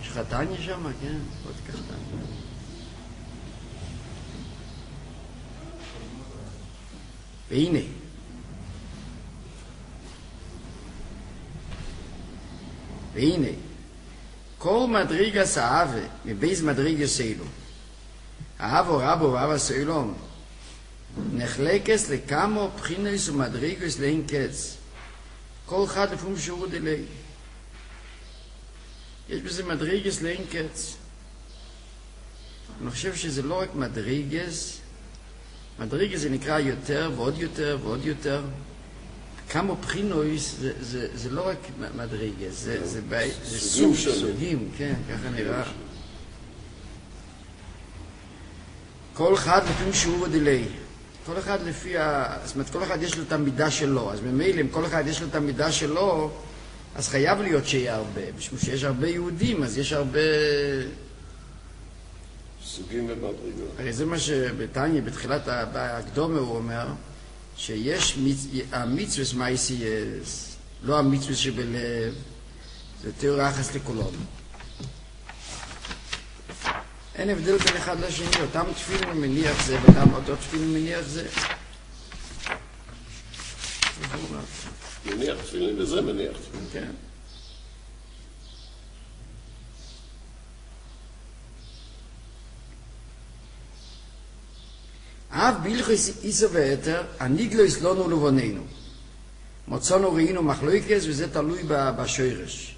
יש לך טניה שם, כן? עוד כך טניה. והנה, כל מדרגס האהבה מבייס מדרגס אלו, האהבו רבו ואהבה סוילום, נחלקס לכמה בחינס ומדרגס לאין קץ, כל אחד לפעמים שיעור דלי. יש בזה מדרגס לאין קץ. אני חושב שזה לא רק מדרגס, מדרגס זה נקרא יותר ועוד יותר ועוד יותר. כמה בחינויס זה לא רק מדרגס, זה סוגים, כן, ככה נראה. כל אחד לפי שיעור דלי. כל אחד לפי, זאת אומרת, כל אחד יש לו את המידה שלו. אז ממילא, אם כל אחד יש לו את המידה שלו, אז חייב להיות שיהיה הרבה. בשביל שיש הרבה יהודים, אז יש הרבה סוגים ומדרגות. הרי זה מה שבתניא, בתחילת הקדומה הוא אומר, שיש המצווה מייסייס, לא המצווה שבלב, זה תיאור יחס לכולם. אין הבדל בין אחד לשני, אותם תפילין מניח זה, אותו תפילין מניח זה. מניח תפילין וזה מניח תפילין. כן. אף בילכוס איסו ואתר, הניגלו יסלונו לבוננו. מוצאנו ראינו מחלוקס, וזה תלוי בשורש.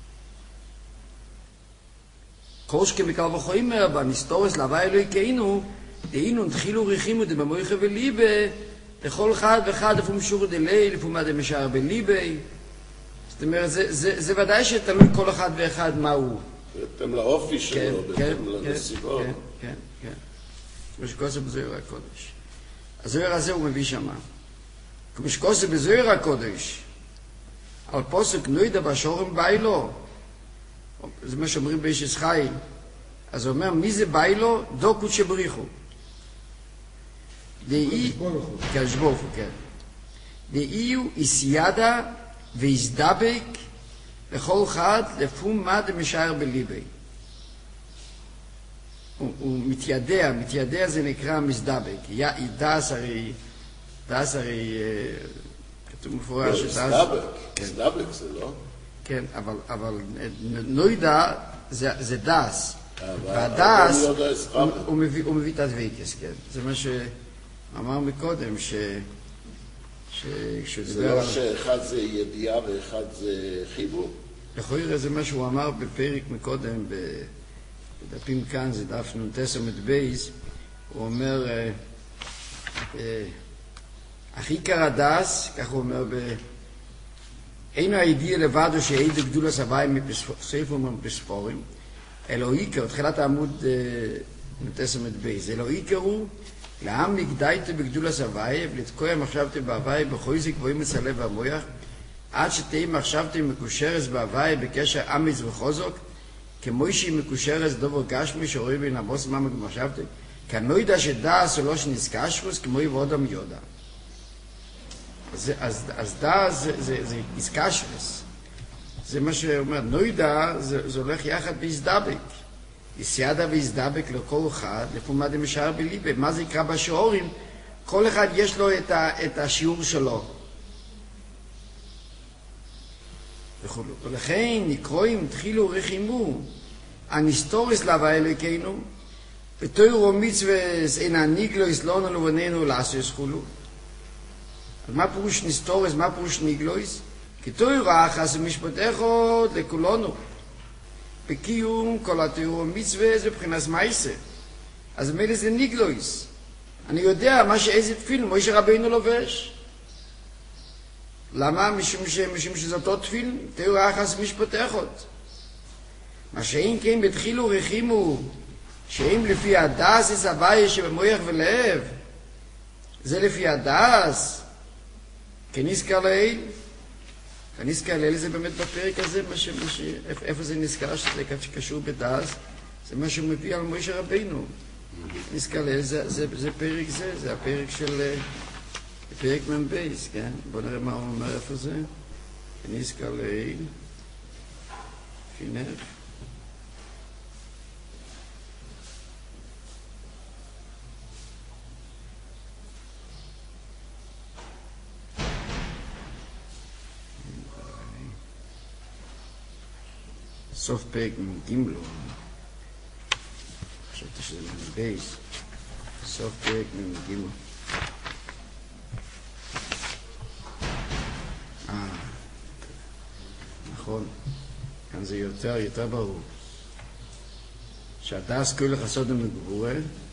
כל שכמקל וחומר, בנסתורס להווה אלוהינו, דהינו נתחילו ריחימו דממויכה וליבה, לכל אחד ואחד לפעמים שור דלי, לפעמים אדם משאר בליבי. זאת אומרת, זה ודאי שתלוי כל אחד ואחד מה הוא. בהתאם לאופי שלו, בהתאם לנסיבות. כן. כמו שכוסף בזוהר הקודש. הזוהר הזה הוא מביא שמה. כמו שכוסף בזוהר הקודש, על פוסק נוידה בשורם ביילו, זה מה שאומרים בישס חי, אז הוא אומר, מי זה ביילו? דו קודש בריחו. כשבורחו, כן. דאיו איסיידה ואיסדבק לכל אחד לפום מה דמשאר בליבי. הוא מתיידע זה נקרא מסדבק. דס הרי, כתוב מפורש מסדבק זה לא? כן, אבל נוידה זה דס. והדס הוא מביא את הדבקס, כן. זה מה שאמר מקודם, זה לא שאחד זה ידיעה ואחד זה חיבור? לכאורה זה מה שהוא אמר בפרק מקודם, בדפים כאן, זה דף נ"ט עמוד בייס, הוא אומר, הכי קרא דס, כך הוא אומר, אינו הידיע לבדו שהעיד גדול הסבי ספר בספורים, אלו עיקר, תחילת העמוד נ"ט עמוד בייס, אלו עיקר הוא, לעם נגדייתו בגדול הסבי, ולתקוע מחשבתי בהווי, בחויזי גבוהים מצלב והמויח, עד שתהי מחשבתי מקושרס בהווי, בקשר אמיץ וחוזוק, כמו שהיא מקושרת דובר גשמי שרואה בין הבוס מה מחשבתי, כי אני לא יודע שדעס או לא שנזקשרוס כמו היא ועודם יודע. אז דעס זה נזקשרוס. זה מה שאומר, נוידע זה הולך יחד בהזדבק. יסיידה והזדבק לכל אחד, לפעמים מה דמשאר בליבה. מה זה יקרא בשיעורים? כל אחד יש לו את השיעור שלו. ולכן נקרואים תחילו רחימו הנסתורס להווה אלוהינו בתוירו מצווס אין הניגלו יסלונו לבוננו לעשו יסחולו. אז מה פירוש נסתורס? מה פירוש ניגלויס? כי תוירו אחס ומשפטךו לכולנו בקיום כל התוירו מצווס ובחינס מייסה. אז מילא זה ניגלויס. אני יודע מה שאיזה תפיל מוישה רבינו לובש. למה? משום שזה אותו תפיל, תראו אחס משפטחות. מה שאין כן בתחילו רחימו, שאם לפי הדס יש הבעיה שבמויח ולב, זה לפי הדס, כנזכר לאל. כנזכר לאל זה באמת בפרק הזה, איפה זה נזכר שזה קשור בדס, זה מה שהוא מביא על מוישה רבינו. נזכר לאל זה פרק זה הפרק של... פרק מבייס, כן? בוא נראה מה הוא אומר איפה זה. כנזכר לאל. חינך. סוף פרק מגימלו. חשבתי שזה מבייס. סוף פרק מגימלו. נכון. כאן זה יותר ברור. שהדס כל החסוד המגבורה,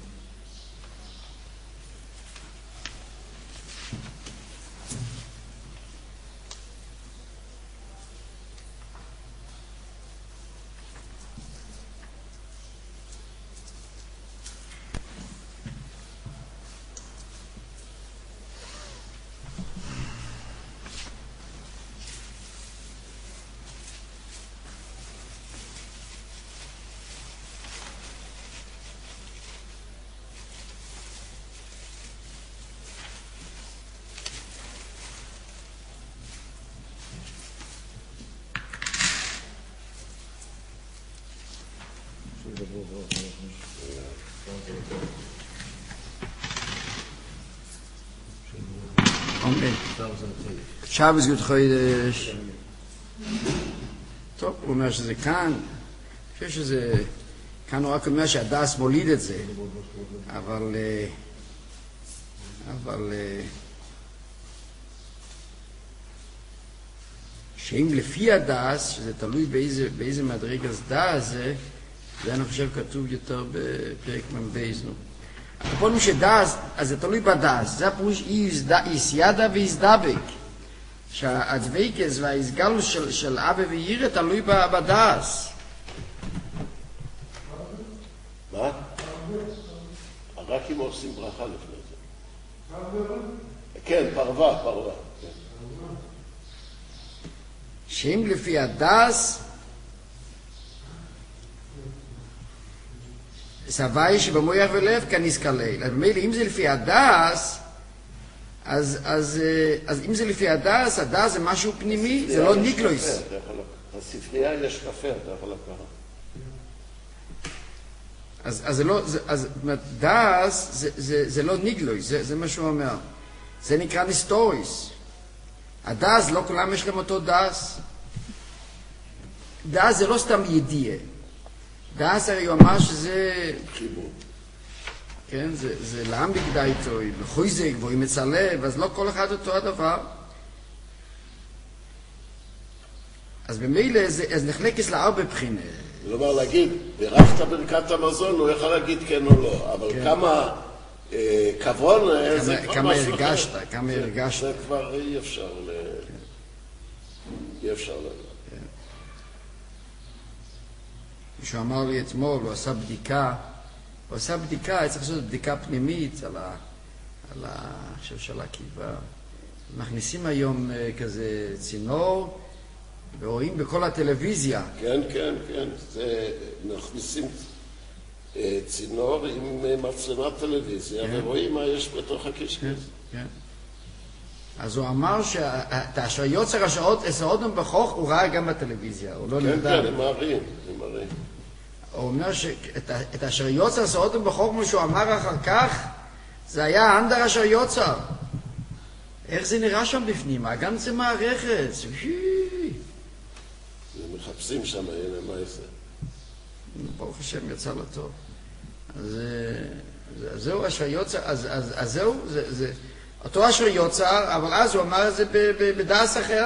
שבס גוד חודש. טוב, הוא אומר שזה כאן, אני חושב שזה, כאן הוא רק אומר שהדס מוליד את זה, אבל שאם לפי הדס, שזה תלוי באיזה מדרגת דס זה אני חושב כתוב יותר בפרק מבייזנו. הפונים שדס, אז זה תלוי בדס, זה הפירוש איסיידה ואיסדבק. שהדבקס וההסגלוס של אבא וירא תלוי בדס. מה? רק אם עושים ברכה לפני זה. כן, פרווה. שאם לפי הדס, סבי שבמויח ולב כניס כלל. במילא אם זה לפי הדס, אז אם זה לפי הדס, הדס זה משהו פנימי, זה לא ניקלויס. בספרייה יש קפה, אתה יכול לקחת. אז זה לא, דס זה לא ניקלויס, זה מה שהוא אומר. זה נקרא ניסטוריס. הדס, לא כולם יש להם אותו דס. דס זה לא סתם ידיעה. דס הרי הוא אמר שזה חיבור. כן, זה לעם בגדייתו, בחויזק, והוא מצלב, אז לא כל אחד אותו הדבר. אז במילא, אז נחלקס לארבע בחינה. כלומר, להגיד, בירכת ברכת המזון, הוא יכול להגיד כן או לא, אבל כמה כבון, זה כבר כמה משהו הרגשת, כמה הרגשת. זה כבר אי אפשר להגיד. מישהו אמר לי אתמול, הוא עשה בדיקה, צריך לעשות בדיקה פנימית על של הקיבה. מכניסים היום כזה צינור, ורואים בכל הטלוויזיה. כן. מכניסים צינור עם מצלמת טלוויזיה, ורואים מה יש בתוך הקשקש. כן. אז הוא אמר שאת השעיות השעות עשרות בחוך הוא ראה גם בטלוויזיה, הוא לא נדע. כן, הם מראים. הוא אומר שאת אשר יוצר סעודם בחוק, כמו שהוא אמר אחר כך, זה היה אנדר אשר יוצר. איך זה נראה שם בפנים? גם זה מערכת. מחפשים שם, הנה, מה זה? ברוך השם, יצא לו טוב. אז זהו אשר יוצר, אז זהו, זה אותו אשר יוצר, אבל אז הוא אמר את זה בדס אחר.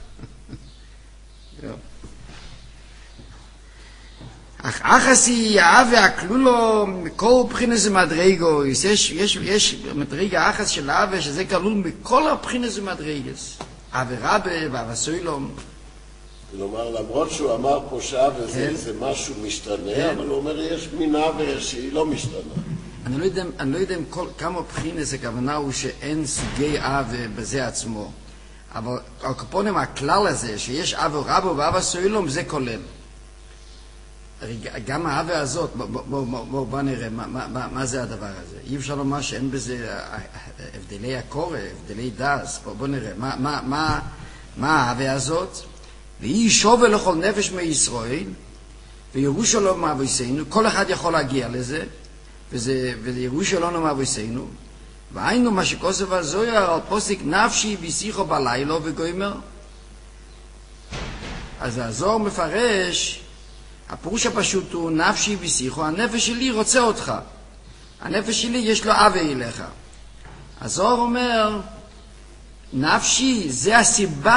אך אחסי אהבה הכלולו מכל בחינס ומדרגו, יש מדרגה אחס של אהבה שזה כלול מכל הבחינס ומדרגס, אהבה רבה ואהבה סוילום. כלומר, למרות שהוא אמר פה שאהבה זה משהו משתנה, אבל הוא אומר יש מין אהבה שהיא לא משתנה. אני לא יודע כמה בחינס הכוונה הוא שאין סוגי אהבה בזה עצמו, אבל הקופונים הכלל הזה שיש אהבה רבה ואהבה סוילום זה כולל. גם האהבה הזאת, בוא נראה מה זה הדבר הזה. אי אפשר לומר שאין בזה הבדלי הקורא, הבדלי דס. בוא נראה, מה האהבה הזאת? והיא שווה לכל נפש מישראל, וירושלים מאבויסנו, כל אחד יכול להגיע לזה, וירושלים מאבויסנו, והיינו מה שכוסף הזויר על פוסק נפשי ושיחו בלילה וגוימר. אז הזוהר מפרש, הפירוש הפשוט הוא נפשי ושיחו, הנפש שלי רוצה אותך. הנפש שלי יש לו אהבה אליך. הזוהר אומר, נפשי זה הסיבה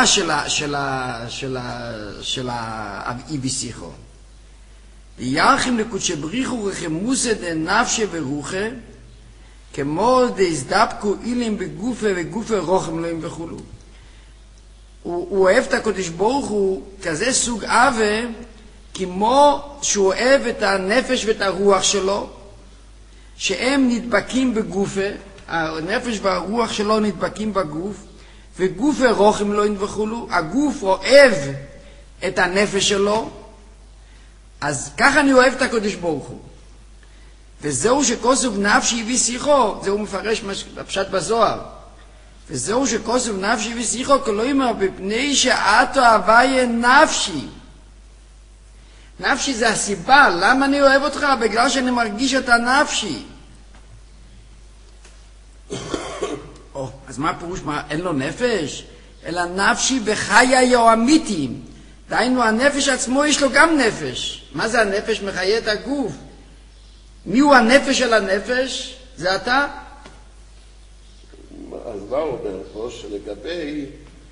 של האי ושיחו. וירחם לקודשי בריחו רחמוסה דנפשי ורוחה, כמו דהזדבקו אילים בגופה וגופה רוחם להם וכולו. הוא אוהב את הקודש ברוך הוא כזה סוג אהבה, כמו שהוא אוהב את הנפש ואת הרוח שלו, שהם נדבקים בגופה, הנפש והרוח שלו נדבקים בגוף, וגוף ורוחם לא וכולו, הגוף אוהב את הנפש שלו, אז ככה אני אוהב את הקודש ברוך הוא. וזהו שכוסוב נפשי ושיחו, זהו מפרש בפשט בזוהר, וזהו שכוסוב נפשי ושיחו, כלא אומר, בפני שעתו הוויה נפשי. נפשי זה הסיבה, למה אני אוהב אותך? בגלל שאני מרגיש את הנפשי. אז מה הפירוש? אין לו נפש? אלא נפשי בחיי יועמיתים. דהיינו, הנפש עצמו יש לו גם נפש. מה זה הנפש? מחיה את הגוף. מי הוא הנפש של הנפש? זה אתה? אז מה הוא אומר פה? שלגבי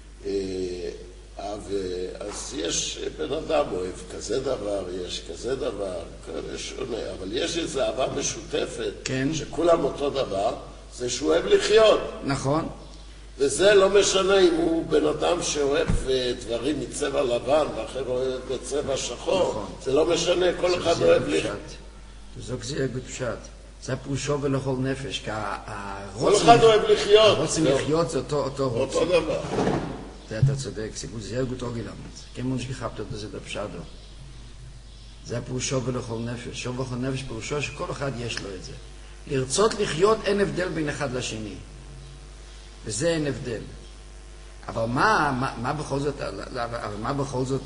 אז יש בן אדם אוהב כזה דבר, יש כזה דבר, שונה, אבל יש איזו אהבה משותפת, כן. שכולם אותו דבר, זה שהוא אוהב לחיות. נכון. וזה לא משנה אם הוא בן אדם שאוהב דברים מצבע לבן, ואחר אוהב בצבע שחור, נכון. זה לא משנה, כל אחד אוהב לחיות. זו גזירה פשט. זה פירושו ולכל נפש, כל אחד אוהב לחיות. הרוצים לחיות זה אותו רוצים. אותו דבר. זה אתה צודק, סיפור זה גוט אוגילם. כמו שכחת אותו זה בפשטו. זה פירושו ולכל נפש. שוב ולכל נפש פירושו שכל אחד יש לו את זה. לרצות לחיות אין הבדל בין אחד לשני. וזה אין הבדל. אבל מה בכל זאת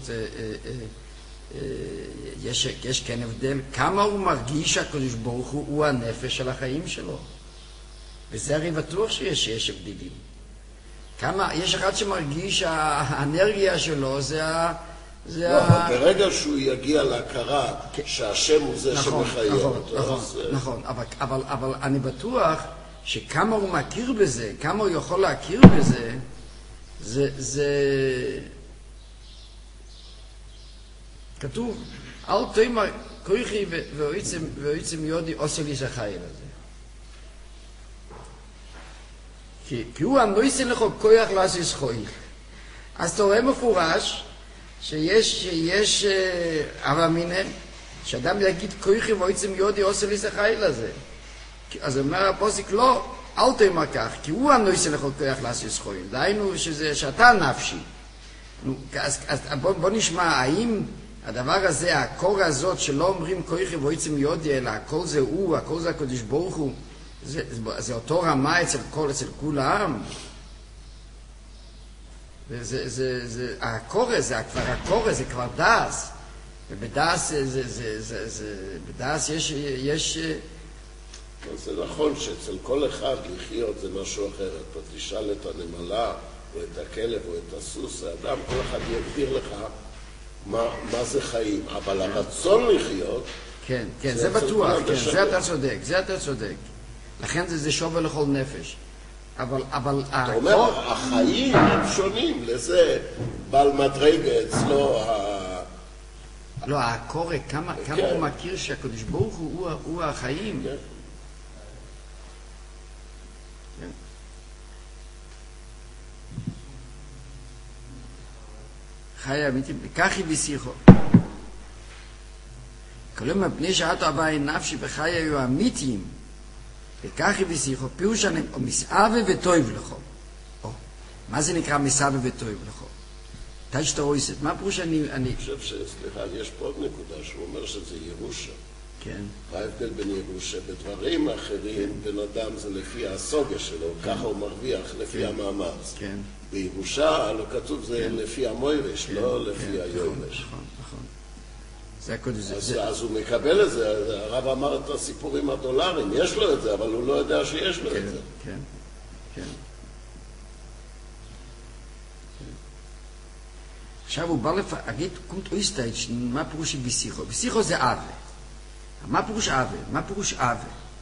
יש כן הבדל? כמה הוא מרגיש שהקדוש ברוך הוא הנפש של החיים שלו? וזה הרי בטוח שיש הבדלים. יש אחד שמרגיש שהאנרגיה שלו זה ברגע שהוא יגיע להכרה שהשם הוא זה שמחיה אותו. נכון, אבל אני בטוח שכמה הוא מכיר בזה, כמה הוא יכול להכיר בזה, זה כתוב, אל תאמר כוחי ועצם יודי עושה לי שחי לזה. כי הוא הנויסה לך כוח לעשות זכויך. אז אתה רואה מפורש שיש אבא מינם, שאדם יגיד כוחי ועצם יודי עושה לי שחי לזה. אז אומר הפוסק לא, אל תאמר כך, כי הוא הנויסה לך כוח לעשות זכויך. דהיינו שאתה נפשי. אז בוא נשמע, האם הדבר הזה, הקור הזאת שלא אומרים כוחי ועצם יודי, אלא הכל זה הוא, הכל זה הקדוש ברוך הוא, זה אותו רמה אצל כולם. הקורא זה כבר דאס. ובדאס יש זה נכון שאצל כל אחד לחיות זה משהו אחר. אתה תשאל את הנמלה או את הכלב או את הסוס, האדם, כל אחד יגדיר לך מה זה חיים. אבל הרצון לחיות, כן, זה בטוח, זה אתה צודק. לכן זה שווה לכל נפש. אבל אתה אומר, החיים הם שונים, לזה בעל מדרגה אצלו לא, הקורא, כמה הוא מכיר שהקדוש ברוך הוא החיים. חי אמיתים, וכך ושיחו. כלומר, מפני שעתו הוויה נפשי בחיי היו אמיתיים, וכך ושיחו, פירוש מסעווה וטוב לכו. מה זה נקרא מסעווה וטוב לכו? תשת רויסת, מה פירוש אני חושב סליחה, יש פה עוד נקודה שהוא אומר שזה ירושה. כן. מה ההבדל בין ירושה? בדברים אחרים, בן אדם זה לפי הסוגה שלו, ככה הוא מרוויח לפי המאמץ. כן. בירושה, לא כתוב זה לפי המוירש, לא לפי היורש. אז הוא מקבל את זה, הרב אמר את הסיפורים הדולרים, יש לו את זה, אבל הוא לא יודע שיש לו את זה. כן, כן. עכשיו הוא בא להגיד, קומט אויסטייט, מה פירוש בשיחו? בשיחו זה אבה. מה פירוש אבה? מה פירוש אבה?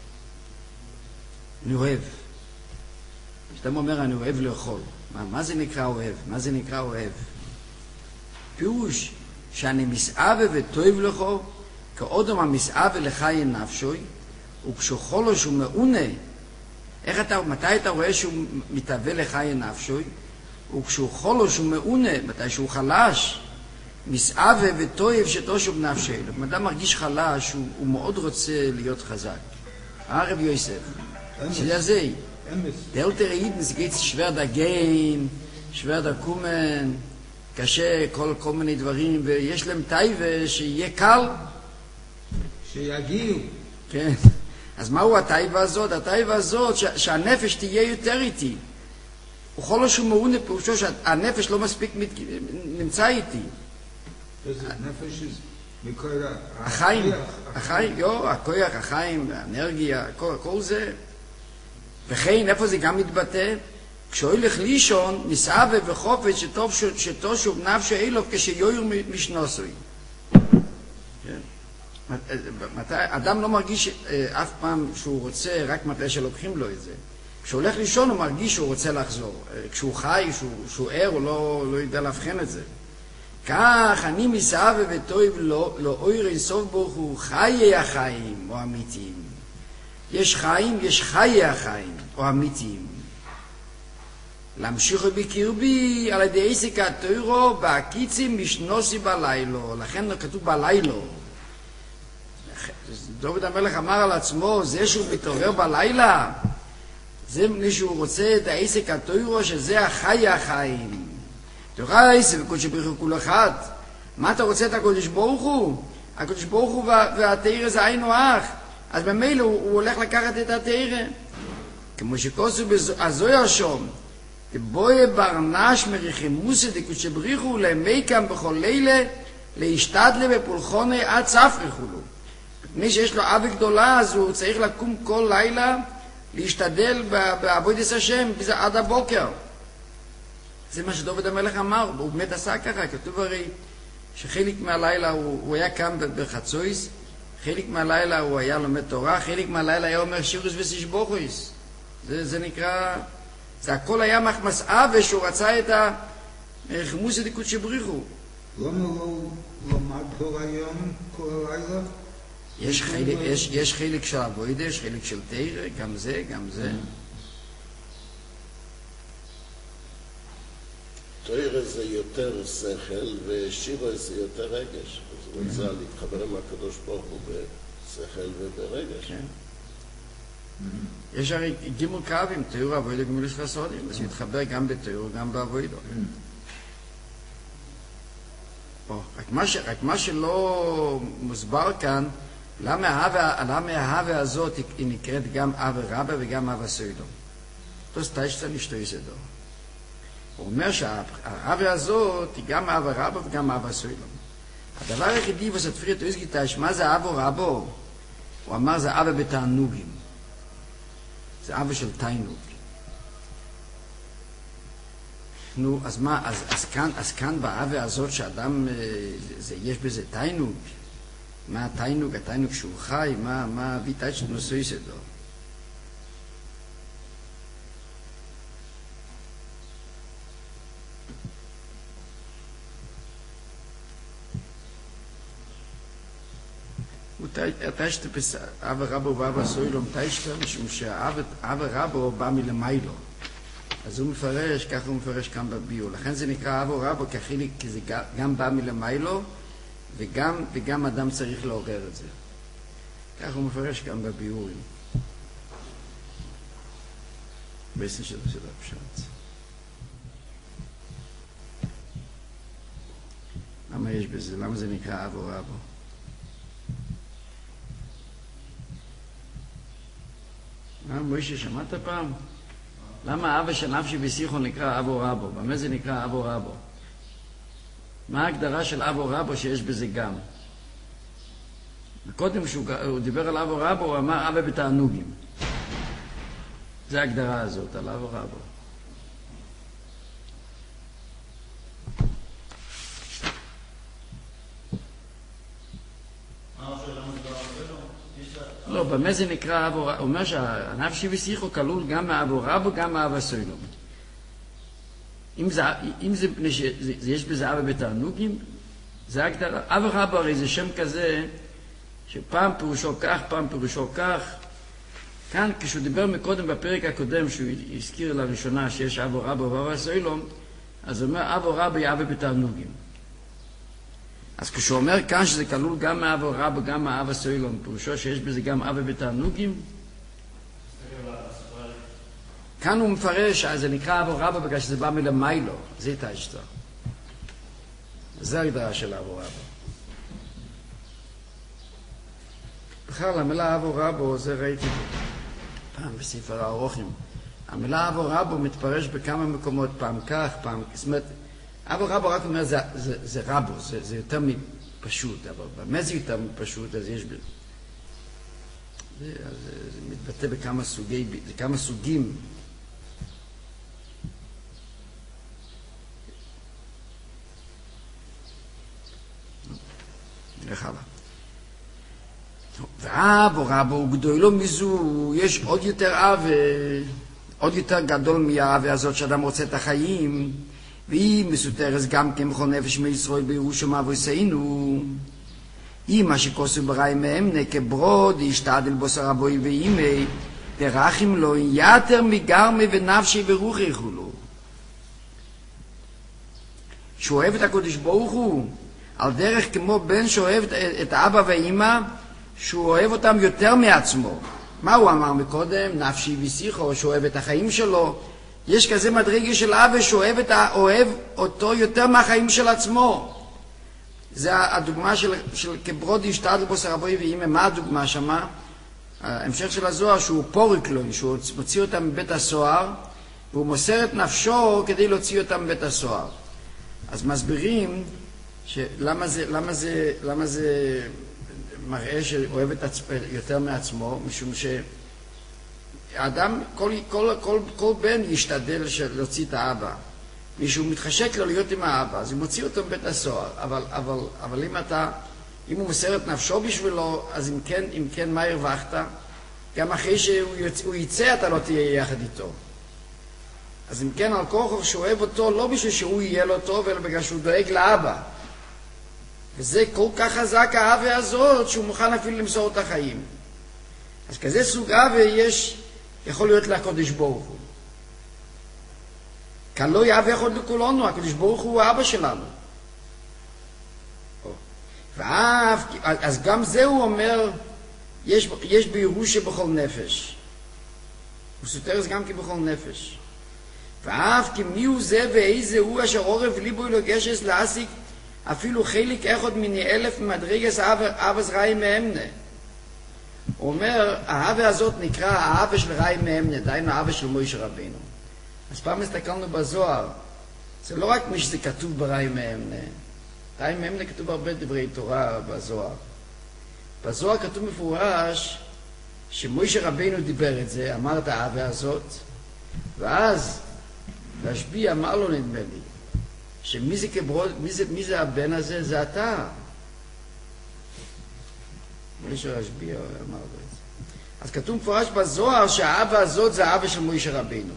אני אוהב. כשאתה אומר, אני אוהב לאכול. מה זה נקרא אוהב? מה זה נקרא אוהב? פירוש שאני מסעבה וטוב לכו, כאודם המסעבה לחי נפשוי, וכשאוכלו שהוא מעונה, מתי אתה רואה שהוא מתהווה לחי נפשוי? וכשאוכלו שהוא מעונה, מתי שהוא חלש, מסעבה וטוב שתושוב נפשי. אם אדם מרגיש חלש, הוא מאוד רוצה להיות חזק. הרב יוסף, שזה זה. Der ältere Jiden, es geht schwer dagegen, schwer da kommen, קשה, כל מיני דברים, ויש להם טייבה שיהיה קל. שיגיעו. כן. אז מהו הטייבה הזאת? הטייבה הזאת שהנפש תהיה יותר איתי. וכל לו שהוא מעונה פירושו שהנפש לא מספיק נמצא איתי. איזה נפש מקור החיים, הכוח, החיים, האנרגיה, כל זה. וכן, איפה זה גם מתבטא? כשהולך לישון, מסעבה וחופץ שתושוב נפשו אילוב כשיוער משנוסוי. אדם לא מרגיש אף פעם שהוא רוצה רק מתי שלוקחים לו את זה. כשהוא הולך לישון הוא מרגיש שהוא רוצה לחזור. כשהוא חי, שהוא ער, הוא לא יודע להבחן את זה. כך אני מסעבה וטוב לא אויר אינסוף ברוך הוא חיי החיים או אמיתיים. יש חיים, יש חיי החיים או אמיתיים. להמשיך בקרבי על ידי עסק התוירו בהקיצים משנוסי בלילו. לכן כתוב בלילו. דוד המלך אמר על עצמו, זה שהוא מתעורר בלילה, זה מפני שהוא רוצה את העסק התוירו שזה החי החיים. תוכל העסק וקודש ברוך הוא כול אחד. מה אתה רוצה את הקודש ברוך הוא? הקודש ברוך הוא והתאיר זה היינו אח. אז במילא הוא הולך לקחת את התאיר. כמו שכוסו בזויה שום. בואי ברנש מריחימוסי דקודש ברוך הוא למיקם בכל לילה להשתדלה בפולחוני עד ספריחולו. מי שיש לו אבי גדולה אז הוא צריך לקום כל לילה להשתדל בעבודת השם עד הבוקר. זה מה שדוד המלך אמר, הוא באמת עשה ככה, כתוב הרי שחלק מהלילה הוא היה קם בחצויס, חלק מהלילה הוא היה לומד תורה, חלק מהלילה היה אומר שירוס וסישבוכויס. זה נקרא, זה הכל היה מחמסעה ושהוא רצה את החימוס הדקות שבריחו. למה לא למד כל היום, כל הלילה? יש חלק של עבודה, יש חלק של תאיר, גם זה, גם זה. תאיר זה יותר שכל ושירה זה יותר רגש. אז הוא רוצה להתחבר עם הקדוש ברוך הוא בשכל וברגש. יש הרי גימול קווים, תאיר עבודה גמיל חסודים, אז הוא מתחבר גם בתאיר וגם בעבודה. רק מה שלא מוסבר כאן, למה ההווה הזאת היא נקראת גם אבה רבא וגם אבה סוידום? תוס תשתה נשתו יסדו. הוא אומר שההווה הזאת היא גם אבה רבא וגם אבה סוידום. הדבר היחידי בספרית אויסגיטש, מה זה אבו רבו? הוא אמר זה אבה בתענוגים. זה אבה של תיינוג. נו, אז מה, אז כאן באווה הזאת שאדם, יש בזה תיינוג. מה התיינוג? התיינוג שהוא חי, מה ביטאי שנושא יסדו? תשתה אבא רבו ואבא סוילום תשתה, משום שאבא רבו בא מלמיילו. אז הוא מפרש, ככה הוא מפרש כאן בביור. לכן זה נקרא אבו רבו, כי זה גם בא מלמיילו, וגם אדם צריך לעורר את זה. ככה הוא מפרש כאן בביורים. בעצם שזה הפשט. למה יש בזה? למה זה נקרא אבו רבו? מוישה, שמעת פעם? למה אבא של נפשי בשיחו נקרא אבו רבו? במה זה נקרא אבו רבו? מה ההגדרה של אבו רבו שיש בזה גם? קודם שהוא דיבר על אבו רבו, הוא אמר אבא בתענוגים. זה ההגדרה הזאת, על אבו רבו. במה זה נקרא אבו רבו? הוא אומר שהנפשי ושיחו כלול גם מאבו רבו, גם מאבו סוילום. אם זה יש בזה אבו בתענוגים, זה הגדרה. אבו רבו הרי זה שם כזה, שפעם פירושו כך, פעם פירושו כך. כאן, כשהוא דיבר מקודם בפרק הקודם, שהוא הזכיר לראשונה שיש אבו רבו ואבו סוילום, אז הוא אומר אבו רבו היא אבו בתענוגים. אז כשהוא אומר כאן שזה כלול גם מאבו רבו, גם מאבו סוילום, פירושו שיש בזה גם אבו בתענוגים, כאן הוא מפרש, אז זה נקרא אבו רבו בגלל שזה בא מלמיילו, זה איתה אשתו. זה ההגדרה של אבו רבו. בכלל, המילה אבו רבו, זה ראיתי פעם בספר הארוכים. המילה אבו רבו מתפרש בכמה מקומות, פעם כך, פעם... זאת אומרת, אבו רבו רק אומר, זה רבו, זה יותר מפשוט, אבל במה זה יותר מפשוט, אז יש... זה מתבטא בכמה סוגים. נלך הלאה. ואבו רבו הוא גדולו מזו, יש עוד יותר עוד יותר גדול מהאהבה הזאת שאדם רוצה את החיים, והיא מסותרת גם כמכל נפש מישראל בירושם אבויסנו. היא מה שכוסו בראי מאמנה כברוד, ישתדל בוסר אבוי ואימי, דרחים לו יתר מגרמי ונפשי ורוחי חולו. שהוא אוהב את הקודש ברוך הוא, על דרך כמו בן שאוהב את האבא והאימא, שהוא אוהב אותם יותר מעצמו. מה הוא אמר מקודם? נפשי ושיחו, שהוא אוהב את החיים שלו. יש כזה מדרגה של אבא שאוהב אותו יותר מהחיים של עצמו. זה הדוגמה של כברוד ישתדל בוסר אבוי ואימא. מה הדוגמה שמה? ההמשך של הזוהר שהוא פוריקלון, שהוא מוציא אותם מבית הסוהר, והוא מוסר את נפשו כדי להוציא אותם מבית הסוהר. אז מסבירים למה זה מראה שאוהב יותר מעצמו, משום שהאדם, כל בן ישתדל להוציא את האבא. מישהו מתחשק לו להיות עם האבא, אז הוא מוציא אותו מבית הסוהר. אבל אם הוא מסר את נפשו בשבילו, אז אם כן, מה הרווחת? גם אחרי שהוא יצא, אתה לא תהיה יחד איתו. אז אם כן, על כוח שהוא אוהב אותו, לא בשביל שהוא יהיה לו טוב, אלא בגלל שהוא דואג לאבא. וזה כל כך חזק האהבה הזאת, שהוא מוכן אפילו למסור את החיים. אז כזה סוג אהבה יכול להיות לקודש ברוך הוא. כאן לא יאהב יכול לכולנו, הקודש ברוך הוא האבא שלנו. אז גם זה הוא אומר, יש בירושה בכל נפש. הוא סותר זה גם כבכל נפש. ואף כי מי הוא זה ואיזה הוא אשר עורף ליבו אלוגשס להסיק אפילו חלק אחד מני 1000 ממדרגס אבס ראי מאמנה. הוא אומר, האהבה הזאת נקרא האהבה של ראי מאמנה, דיינו האהבה של מוישה רבינו. אז פעם הסתכלנו בזוהר, זה לא רק מי שזה כתוב בראי מאמנה. ראי מאמנה כתוב הרבה דברי תורה בזוהר. בזוהר כתוב מפורש שמוישה רבינו דיבר את זה, אמר את האהבה הזאת, ואז רשב"י אמר לו, נדמה לי, שמי זה כברוד, מי זה הבן הזה? זה אתה. מוישה רשב"י אמר לו את זה. אז כתוב מפורש בזוהר שהאהבה הזאת זה האהבה של מוישה רבינו.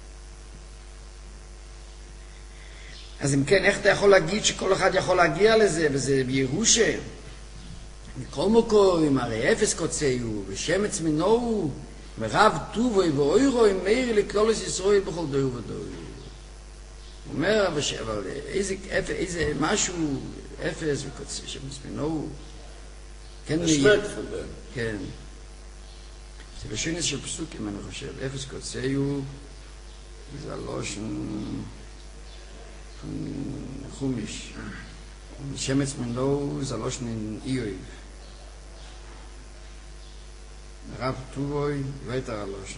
אז אם כן, איך אתה יכול להגיד שכל אחד יכול להגיע לזה, וזה בירושה? מכל מקום, הרי אפס קוצהו, ושמץ מנוהו, ורב טובוי ואוירוי, מאיר לכלולת ישראל בכל דור ודור. הוא אומר, אבל איזה משהו, אפס וקוצהו, שמץ מנוהו. כן, כן. זה בשינס של פסוקים, אני חושב. אפס קוצהו, זה הלושן חומיש. שמץ מנוהו, זה הלושן איוב. רב טובוי ויתר הלושן.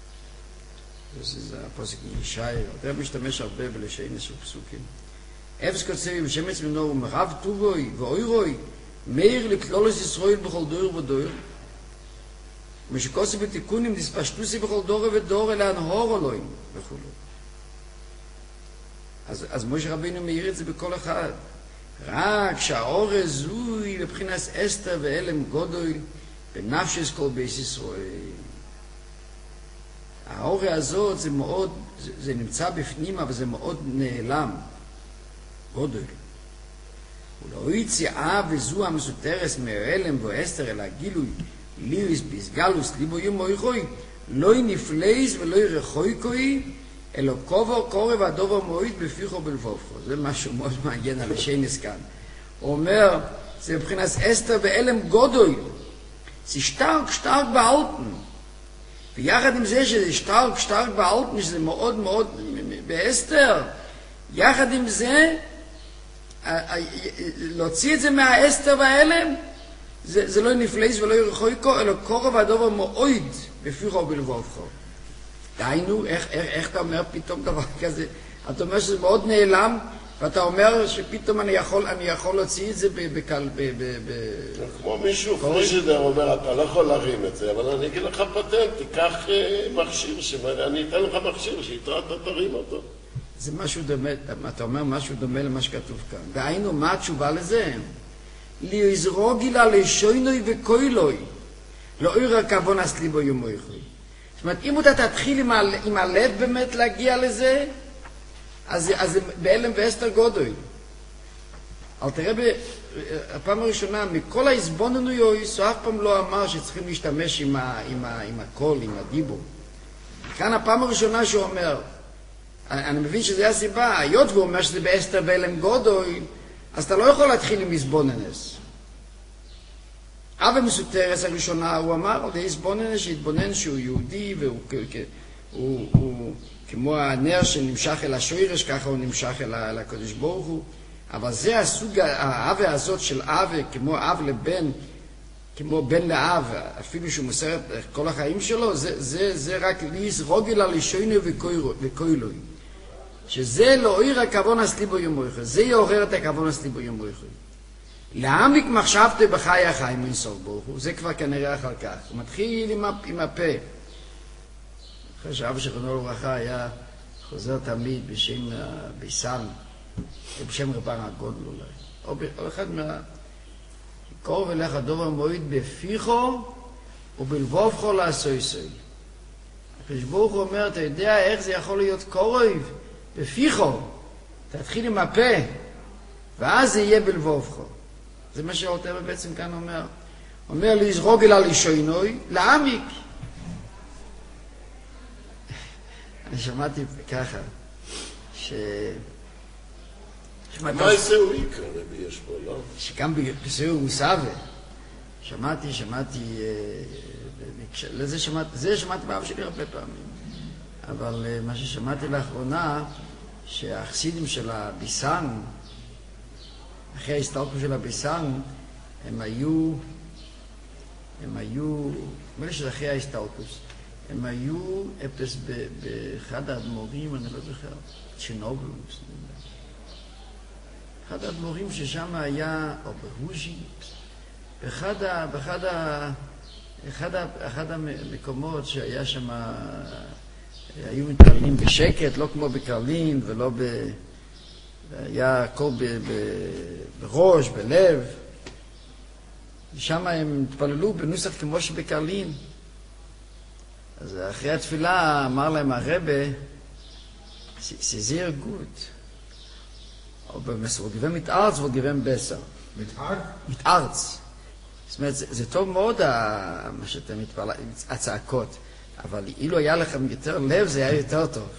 זה הפוסק מישאי, אתה משתמש הרבה בלשינס של פסוקים. אפס קוצהו ושמץ מנוהו, רב טובוי ואוירוי, מאיר לכלולת ישראל בכל דור ודור. משקוסי בתיקונים דיספשטוסי בכל דור ודור אלא הנהור אלוהים וכו'. אז משה רבינו מאיר את זה בכל אחד. רק שהאור זוי לבחינת אסתר ואלם גודוי בנפשס כל בייס ישראל. האורה הזאת זה מאוד, זה נמצא בפנים, אבל זה מאוד נעלם. גודל. ולא יציאה וזו המסותרס מהעלם ואסתר אל הגילוי, ליריס ביסגלוס, ליבו יום יחוי, לא נפלייס ולא רחוקוי, אלא קובר קורב הדובר מועיד בפיחו בלבובכו. זה משהו מאוד מעניין על השיינס כאן. הוא אומר, זה מבחינת אסתר ואלם גודל. זה שטרק באלטן. ויחד עם זה שזה שטרק באלטן, שזה מאוד מאוד באסתר, יחד עם זה, להוציא את זה מהאסתר והאלם, זה לא נפלייס ולא רחוקו, אלא קורב הדובר מועיד בפיחו בלבובכו. דיינו, איך אתה אומר פתאום דבר כזה? אתה אומר שזה מאוד נעלם, ואתה אומר שפתאום אני יכול להוציא את זה בקל... כמו מישהו פריג'ידר אומר, אתה לא יכול להרים את זה, אבל אני אגיד לך פטנט, תיקח מכשיר, אני אתן לך מכשיר שיתראה, אתה תרים אותו. זה משהו דומה, אתה אומר משהו דומה למה שכתוב כאן. דיינו, מה התשובה לזה? ליזרוגי לה לשוינוי וקוילוי, לא עיר הכוון הסליבו יומויכוי. זאת אומרת, אם אתה תתחיל עם הלב באמת להגיע לזה, אז זה באלם ואסתר גודוי. אבל תראה, הפעם הראשונה, מכל ההסבוננויוס, הוא אף פעם לא אמר שצריכים להשתמש עם הקול, עם הדיבור. כאן הפעם הראשונה שהוא אומר, אני מבין שזה הסיבה, היות והוא אומר שזה באסתר ואלם גודוי, אז אתה לא יכול להתחיל עם הסבוננס. אבא מסותרס הראשונה, הוא אמר, זה הסבוננס שהתבונן שהוא יהודי, והוא כמו הנר שנמשך אל השורש, ככה הוא נמשך אל הקדוש ברוך הוא. אבל זה הסוג, האווה הזאת של אווה, כמו אב לבן, כמו בן לאב, אפילו שהוא מוסר את כל החיים שלו, זה רק ליס רוגלה לשוינו וקוילוי. שזה לא עיר הכוון הסליבו יומויכו, זה יעורר את הכוון הסליבו יומויכו. להעמיק מחשבתי בחי החיים אינסוף ברוך הוא, זה כבר כנראה אחר כך. הוא מתחיל עם הפה. אחרי שאבא שכנו לברכה היה חוזר תמיד בשם ביסן, או בשם רבן הגודל אולי. או אחד קורב אליך דובר מועיד בפיחו ובלבובכו לעשויסוי. הקדוש ברוך הוא אומר, אתה יודע איך זה יכול להיות קורב? בפיחו. תתחיל עם הפה, ואז זה יהיה בלבובכו. זה מה שהאלתר בעצם כאן אומר. אומר לזרוגל על אישוינוי, להעמיק. אני שמעתי ככה, מה יעשהו יקרא, רבי יש פה, לא? שגם בסעור מוסאווה, שמעתי, זה שמעתי באבא שלי הרבה פעמים, אבל מה ששמעתי לאחרונה, שהחסידים של הביסן, אחרי ההסתלקות של הביסן, הם היו, נדמה לי שזה אחרי ההסתלקות, הם היו אפס באחד האדמו"רים, אני לא זוכר, צ'רנובלוס, אחד האדמו"רים ששם היה, או בהוז'י, באחד המקומות שהיה שם, היו מתפללים בשקט, לא כמו בקרלין, ולא היה הכל בראש, בלב. ושם הם התפללו בנוסח כמו שבקרלין. אז אחרי התפילה אמר להם הרבה, זה gut. Aber es wird gewinn mit Arz, wird gewinn besser. mit Arz? mit Arz. זאת אומרת, זה טוב מאוד מה שאתם מתפללים, הצעקות. אבל אילו היה לכם יותר לב, זה היה יותר טוב.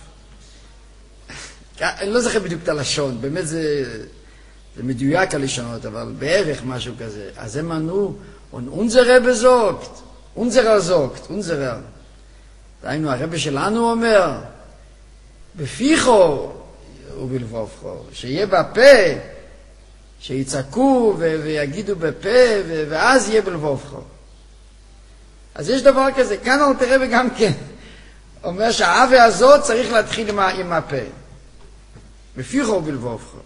אני לא זוכר בדיוק את הלשון, באמת זה מדויק הלשונות, אבל בערך משהו כזה. אז הם ענו, unser Rebbe sagt, unserer sagt, unserer. דהיינו, הרבי שלנו אומר, בפיחו ובלבובכו, שיהיה בפה, שיצעקו ויגידו בפה, ואז יהיה בלבובכו. אז יש דבר כזה, כאן אל תראה וגם כן. אומר שהאווה הזאת צריך להתחיל עם הפה. בפיחו ובלבובכו.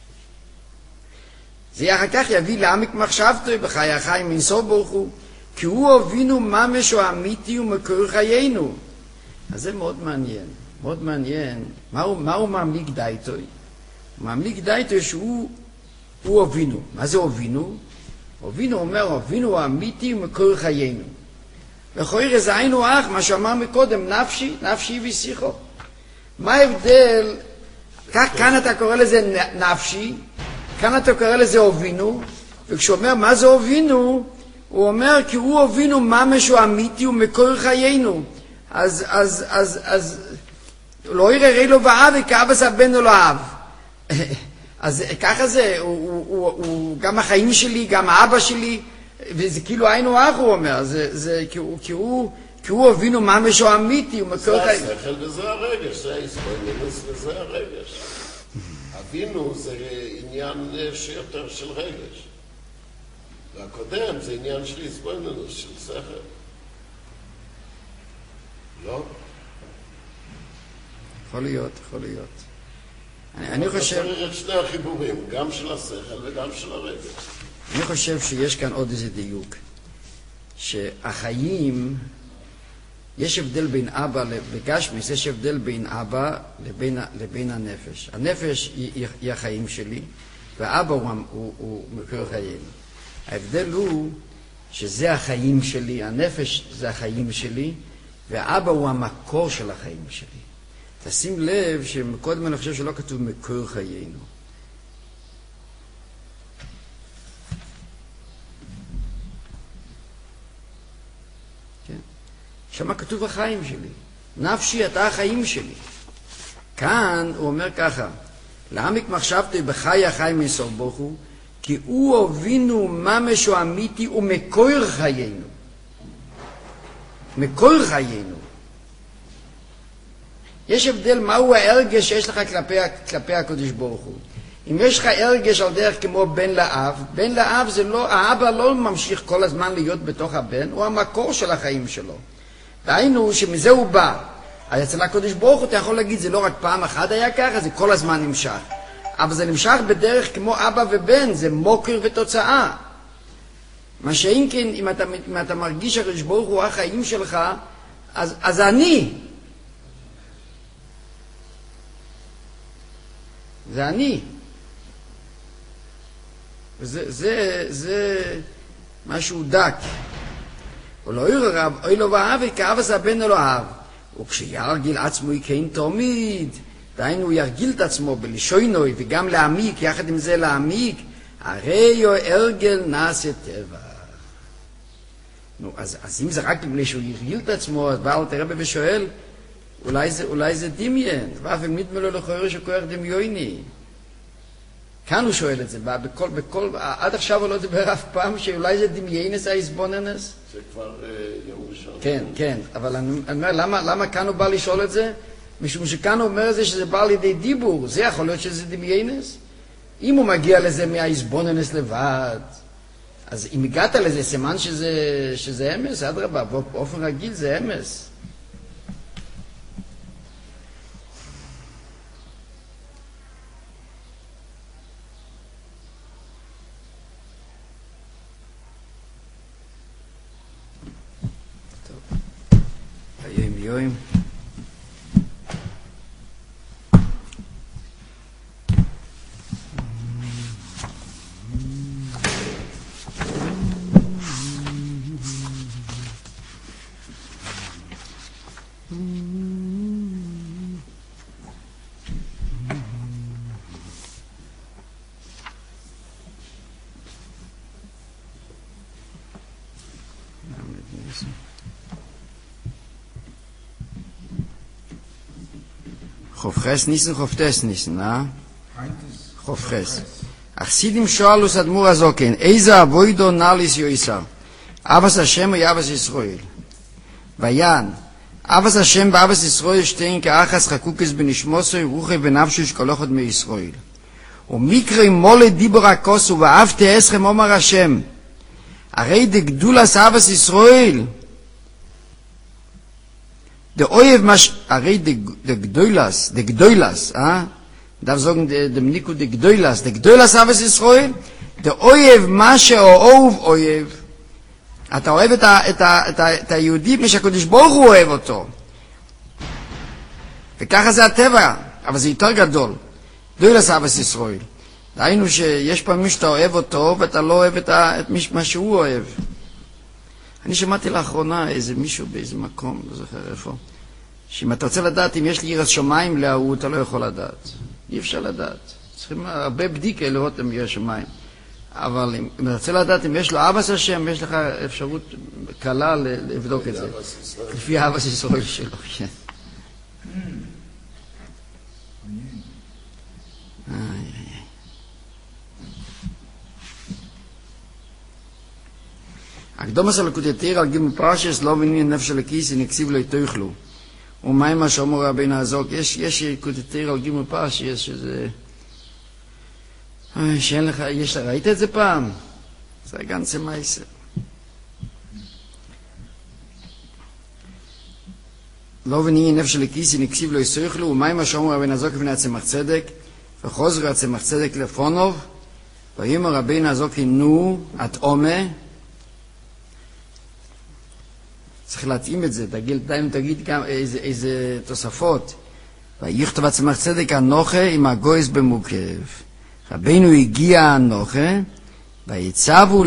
זה אחר כך יביא לעמק מחשבתו בחיי החיים אינסוף ברוך הוא, כי הוא הובינו ממש הוא אמיתי ומקור חיינו. אז זה מאוד מעניין. מאוד מעניין. מה הוא מעמיק דייטוי? הוא מעמיק דייטוי שהוא הובינו. מה זה הובינו? אבינו אומר, אבינו האמיתי ומקור חיינו. לכאורה זה היינו אח, מה שאמר מקודם, נפשי ושיחו. מה ההבדל? כאן אתה קורא לזה נפשי, כאן אתה קורא לזה אבינו, וכשהוא אומר מה זה אבינו, הוא אומר כי הוא אבינו ממש הוא אמיתי ומקור חיינו. אז לא יראה לו ואהב וכאבס הבן לא אהב. אז ככה זה, הוא גם החיים שלי, גם האבא שלי, וזה כאילו היינו אח, הוא אומר, זה כי הוא אבינו ממש הוא אמיתי ומקור חיינו. זה השכל וזה הרגש, זה ההסבוננוס וזה הרגש. אבינו זה עניין שיותר של רגש. והקודם זה עניין של הסבוננוס, של שכל. לא? יכול להיות. אני חושב... אתה צריך את שני החיבורים, גם של השכל וגם של הרגש. אני חושב שיש כאן עוד איזה דיוק. שהחיים, יש הבדל בין אבא בגשמיס, יש הבדל בין אבא לבין הנפש. הנפש היא החיים שלי, והאבא הוא מקור חיינו. ההבדל הוא שזה החיים שלי, הנפש זה החיים שלי, והאבא הוא המקור של החיים שלי. תשים לב שמקודם אני חושב שלא כתוב מקור חיינו. כן? שמה כתוב החיים שלי. נפשי אתה החיים שלי. כאן הוא אומר ככה, להעמיק מחשבתי בחי החי מסוף ברוך הוא, כי הוא הובינו ממש הוא אמיתי ומקור חיינו. מקור חיינו. יש הבדל מהו ההרגש שיש לך כלפי הקדוש ברוך הוא. אם יש לך הרגש על דרך כמו בן לאב, בן לאב זה לא, האבא לא ממשיך כל הזמן להיות בתוך הבן, הוא המקור של החיים שלו. דהיינו שמזה הוא בא. אז אצל הקדוש ברוך הוא אתה יכול להגיד, זה לא רק פעם אחת היה ככה, זה כל הזמן נמשך. אבל זה נמשך בדרך כמו אבא ובן, זה מוקר ותוצאה. מה שאם כן, אם אתה מרגיש שהקדוש ברוך הוא החיים שלך, אז אני. זה אני. זה משהו דק. אוי לא ואהב וכאבס הבן לא אהב. וכשירגיל עצמו יקיים תמיד, דהיינו הוא ירגיל את עצמו בלשונוי וגם להעמיק, יחד עם זה להעמיק, הרי הרגל נעשה טבע. נו, אז אם זה רק בגלל שהוא ירגיל את עצמו, אז בא אל תרבה ושואל, אולי זה דמיין, ואף אם נדמה לו לכאורה שכוח דמיוני. כאן הוא שואל את זה, עד עכשיו הוא לא דיבר אף פעם שאולי זה דמיינס ההסבוננס? זה כבר יום ראשון. כן, אבל אני אומר, למה כאן הוא בא לשאול את זה? משום שכאן הוא אומר את זה שזה בא לידי דיבור, זה יכול להיות שזה דמיינס? אם הוא מגיע לזה מההסבוננס לבד, אז אם הגעת לזה, סימן שזה אמס, אדרבה, באופן רגיל זה אמס. יום חופכס ניסן חופטס ניסן, חופכס. החסידים שואלו סדמור הזוקן, איזה אבוידו נאליס יויסר? אבס השם או יבס ישראל? ויען, אבס השם ואבס ישראל שתיין כאחס חקוקס בנשמוסוי רוחי ונפשו שקולחות מישראל. ומקרי מולה דיבור הכוסו ואהבת אסכם אומר השם. הרי דגדולס אבס ישראל, der Oev mach הרי דגדוילס, darf sagen dem Nico דגדוילס אבס ישראל, der Oev מה שאוהב אוהב, אתה אוהב את היהודי מה שהקדוש ברוך הוא אוהב אותו, וככה זה הטבע, אבל זה יותר גדול, דוילס אבס ישראל, דהיינו שיש פעמים שאתה אוהב אותו ואתה לא אוהב את מה שהוא אוהב. אני שמעתי לאחרונה איזה מישהו באיזה מקום, לא זוכר איפה, שאם אתה רוצה לדעת אם יש לי יראת שמיים להוא, אתה לא יכול לדעת. אי אפשר לדעת. צריכים הרבה בדיקה לראות אם יש שמיים. אבל אם אתה רוצה לדעת אם יש לו אבא של השם, יש לך אפשרות קלה לבדוק את זה. לפי אבא של ישראל שלו, כן. הקדומס על הקודתיר על גימל פרשס לא מבין נפש של הכיס נקסיב לו תאכלו ומה מה שאומר רבינו הזוק יש קודתיר על גימל פרשס שזה שאין לך ראית את זה פעם? זה גנצה מייסר לא מבין נפש של הכיס נקסיב לו תאכלו ומה מה שאומר רבינו הזוק לפני הצמח צדק וחוזר הצמח צדק לפונוב ויאמר רבינו הזוק נו את עומה צריך להתאים את זה, תגיד גם איזה תוספות. ויכתוב הצמח צדק אנוכה עם הגויס במוקב. רבינו הגיע אנוכה, ויצבו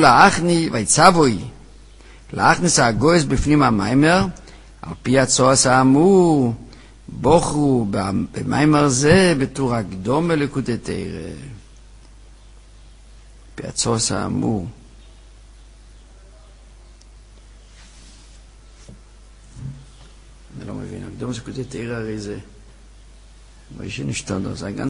להכניס הגויס בפנים המיימר, על פי הצועס האמור, בוחרו במיימר זה בתור הקדום מלקוטי תורה. פי הצועס האמור. אני לא מבין, הקדום זה קוטי תורה הרי זה, מה שנשתלו, זה